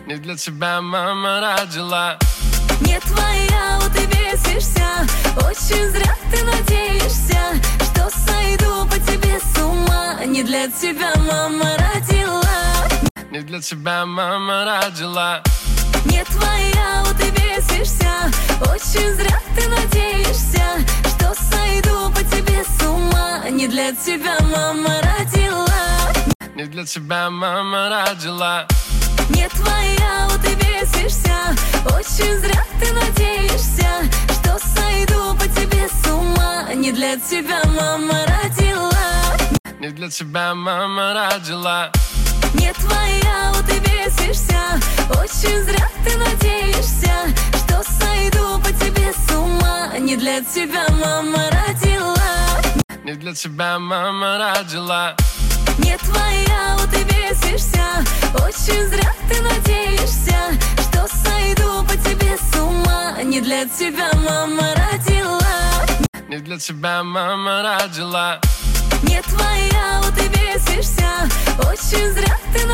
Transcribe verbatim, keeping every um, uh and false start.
Не для тебя мама родила. Не твоя, вот и бесишься. Очень зря ты надеешься, что сойду по тебе с ума. Не для тебя мама родила. Не для тебя мама родила. Не твоя, вот и бесишься. Очень зря ты надеешься, что сойду по тебе с ума. Не для тебя мама родила. Не для тебя мама родила. Не твоя, вот и бесишься. Очень зря ты надеешься, что сойду по тебе с ума. Не для тебя мама родила. Не для тебя мама родила. Не твоя, вот и бесишься. Очень зря ты надеешься, что сойду по тебе с ума. Не для тебя мама родила. Не для тебя мама родила. Не твоя, вот и бесишься. Очень зря ты надеешься, что сойду по тебе с ума. Не для тебя мама родила. Не для тебя мама родила. Не твоя.